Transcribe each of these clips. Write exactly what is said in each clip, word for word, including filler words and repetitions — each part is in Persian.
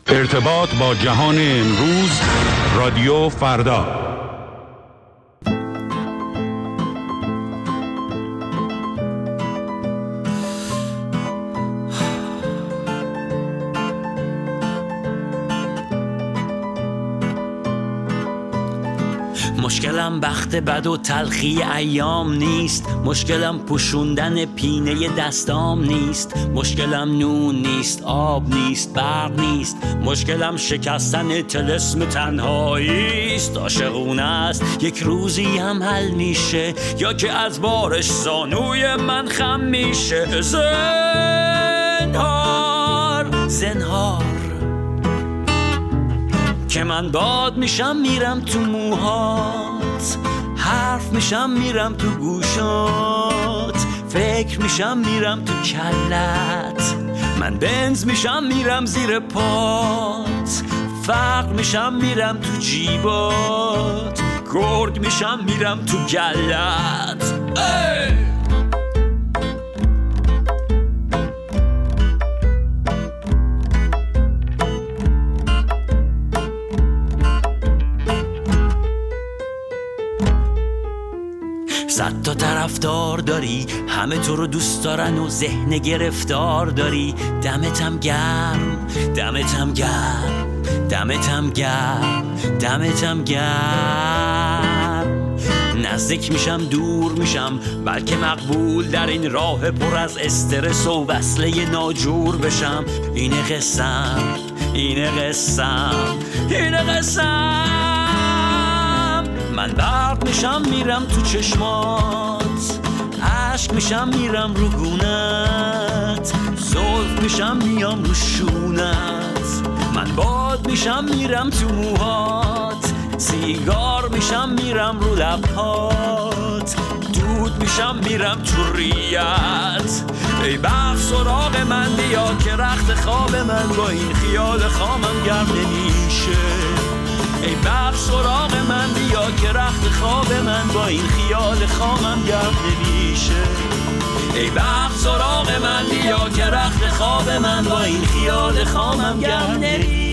ارتباط با جهان امروز، رادیو فردا. مشکلم بخت بد و تلخی ایام نیست، مشکلم پوشوندن پینه دستام نیست، مشکلم نون نیست، آب نیست، برق نیست، مشکلم شکستن طلسم تنهایی است. عاشقونه است یک روزی هم حل میشه، یا که از بارش زانوی من خم میشه. زنهار زنهار که من باد میشم میرم تو موهات، حرف میشم میرم تو گوشات، فکر میشم میرم تو کلت، من بنز میشم میرم زیر پات، فقر میشم میرم تو جیبات، گرگ میشم میرم تو گلت. ای! صد تا طرفدار داری، همه تو رو دوست دارن و ذهن گرفتار داری. دمتم گرم، دمتم گرم، دمتم گرم، دمتم گرم. نزدیک میشم دور میشم، بلکه مقبول در این راه پر از استرس و وصله ناجور بشم. اینه قسم، اینه قسم، اینه قسم. من برق میشم میرم تو چشمات، عشق میشم میرم رو گونت، زلف میشم میام رو شونت، من باد میشم میرم تو موهات، سیگار میشم میرم رو لبهات، دود میشم میرم تو ریت. ای بخت سراغ من بیا که رخت خواب من با این خیال خامم گرم نمیشه. ای بخت سراغ من بیا که رخت خواب من با این خیال خامم گرم نمیشه. ای بخت سراغ من بیا که رخت خواب من با این خیال خامم گرم نمیشه.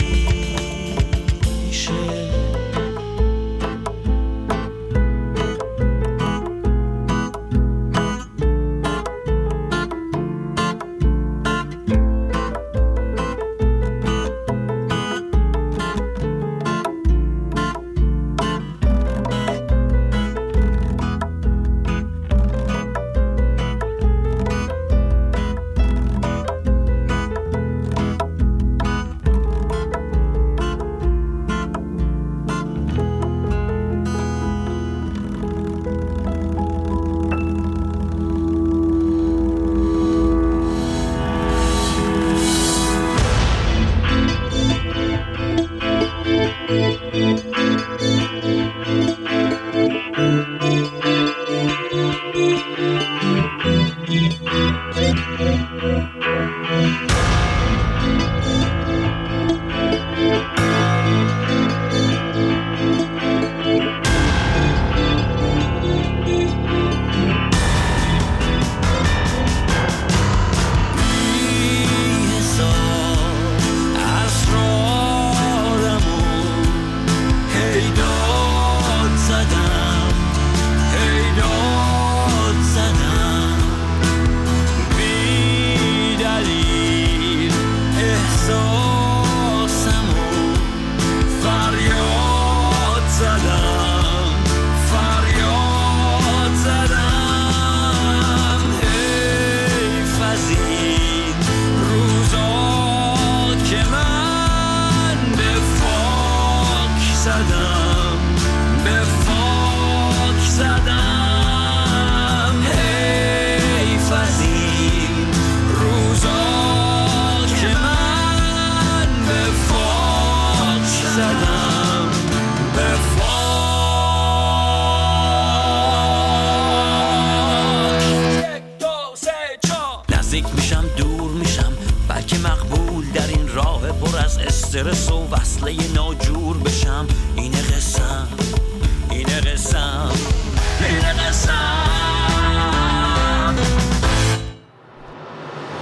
استرس و وصله ناجور بشم. اینه قسم، اینه قسم، اینه قسم.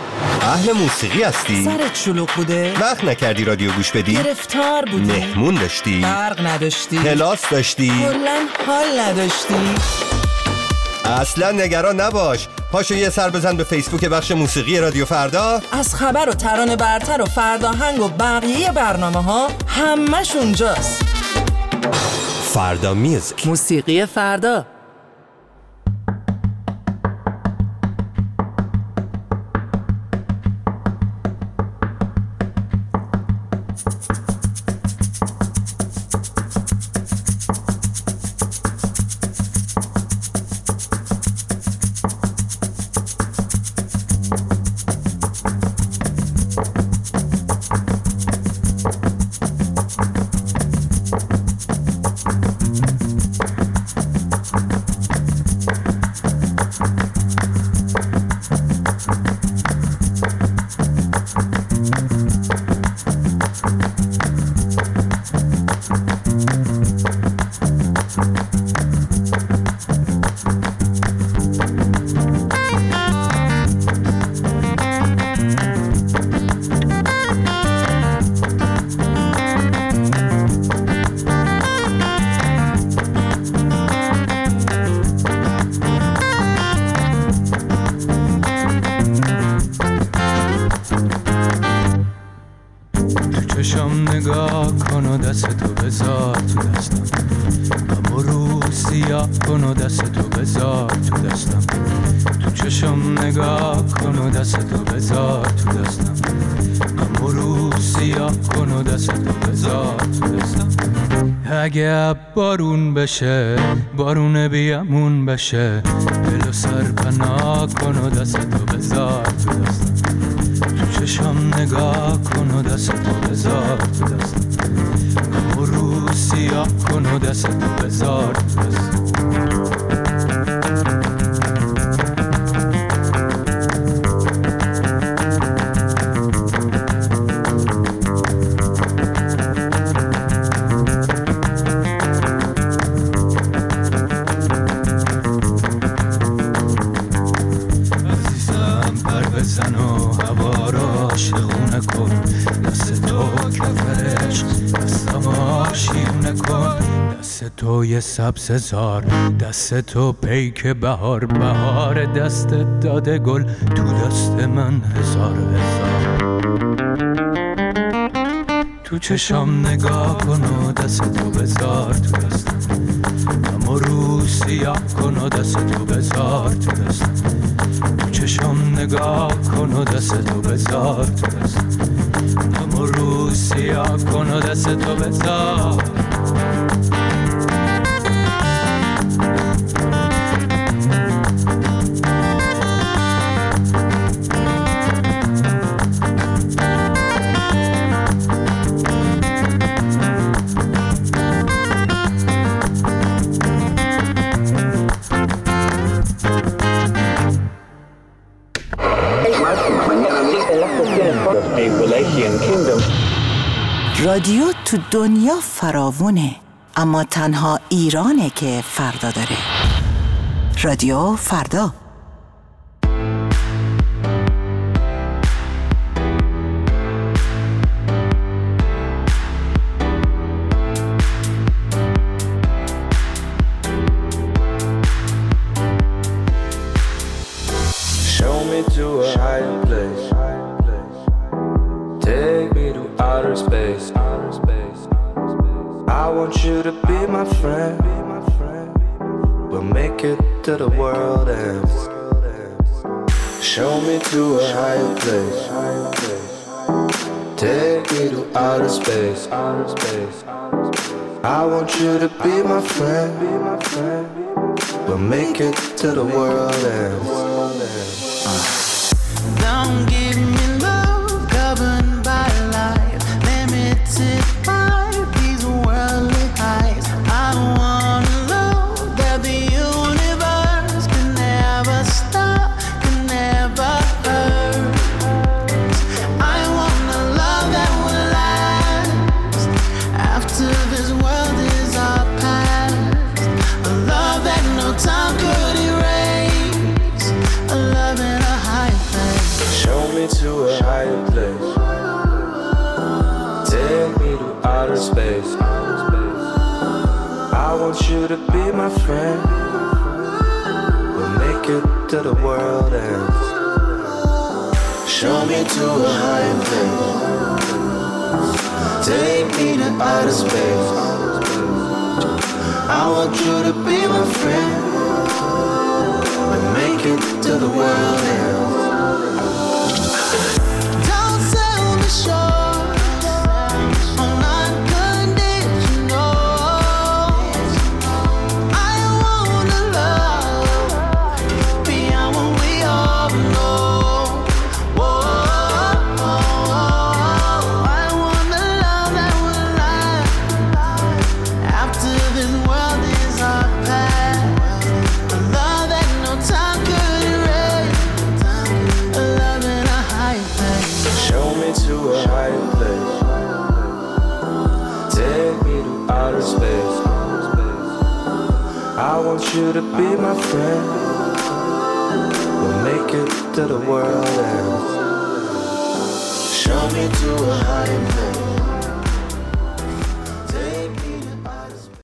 اهل موسیقی هستی؟ سرت شلوغ بوده؟ وقت نکردی رادیو گوش بدی؟ گرفتار بودی؟ مهمون داشتی؟ برق نداشتی؟ کلاس داشتی؟ کلاً حال نداشتی؟ اصلا نگران نباش، پاشو یه سر بزن به فیسبوک بخش موسیقی رادیو فردا. از خبر و ترانه برتر و فرداهنگ و بقیه برنامه ها همش اونجاست. فردا میوزیک، موسیقی فردا. چشم نگاه کن و دست تو بذار تو دستم، غم و رو سیاه کن و دست تو بذار تو دستم. تو چشم نگاه کن و دست تو بذار تو دستم، غم و رو سیاه کن و دست تو بذار تو دستم. اگه بارون بشه بارون بیامون بشه، دل و سر پناه کن و دست تو بذار تو دستم. تو چشم نگاه کن و دست تو بذار تو دستم، غم و رو سیاه کن و دست تو بذار تو دستم. عزیزم پر بزن و هوا را شخونه کن، دست تو کفرش دستم آشیونه کن. دست تو یه سبز زار، دست تو پیک بهار، بهار دست داده گل تو دست من هزار هزار. تو چشم نگاه کن و دست تو بذار تو دستم، غم و رو سیاه کن و دست تو بذار تو دستم. تو چشم نگاه کن و دست تو بذار تو دستم، غم و رو سیاه کن و دست تو بذار. رادیو تو دنیا فراوونه، اما تنها ایرانه که فردا داره. رادیو فردا. Show me to a higher place. Take me to outer space. I want you to be my friend. We'll make it to the world ends. Show me to a higher place. Take me to outer space. I want you to be my friend. We'll make it to the world ends. Don't give me love governed by life, limited by these worldly highs. I wanna know that the universe can never stop, can never hurt. I want a love that will last after this world is our past, a love that no time could erase, a love in a high place. Show me outer space. I want you to be my friend. We'll make it to the world ends. Show me to a higher place. Take me to outer space. I want you to be my friend. We'll make it to the world ends. Don't sell me short on unconditional. I wanna love beyond what we all know. Whoa, I wanna love that will last after this world is our past. A love that no time could erase. A love in a high place. Show me to a higher place. Take me to outer space. I want you to be my friend. We'll make it to the world ends. Show me to a higher place. Take me to outer space.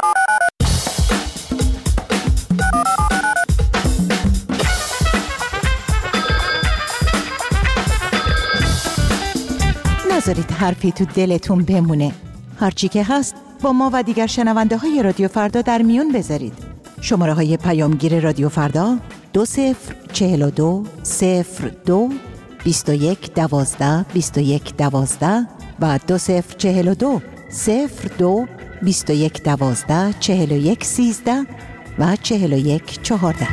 نذارید حرفی تو دلتون بمونه. هرچی که هست با ما و دیگر شنونده های رادیو فردا در میون بذارید. شماره های پیامگیر رادیو فردا دو صفر چهل و دو صفر دو بیست و یک دوازده بیست و یک دوازده و دو صفر چهل و دو صفر دو بیست و یک دوازده چهل و یک سیزده و چهل و یک چهارده.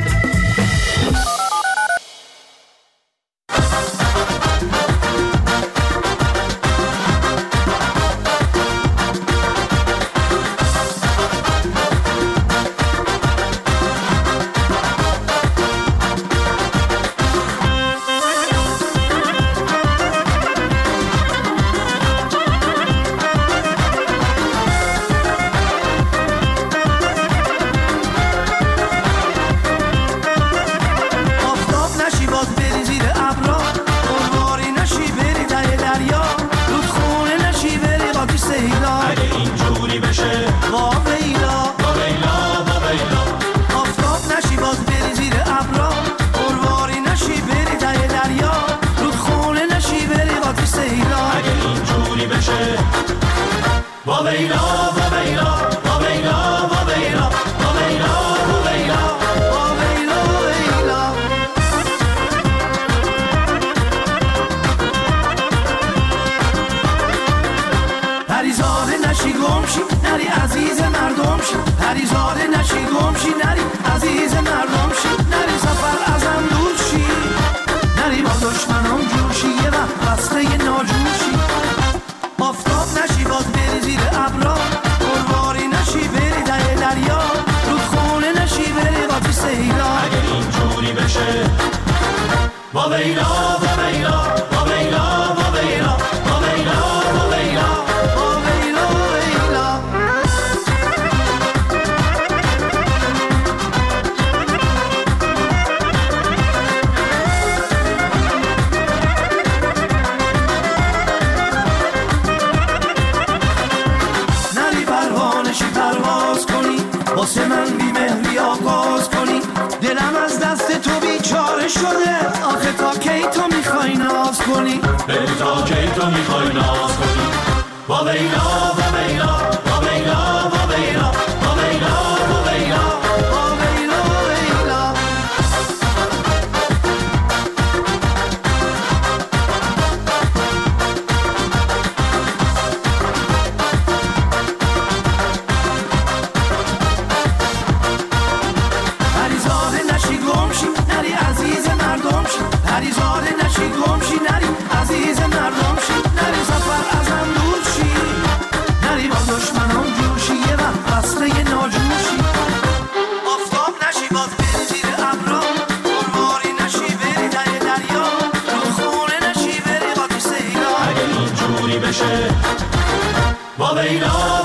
با ویلا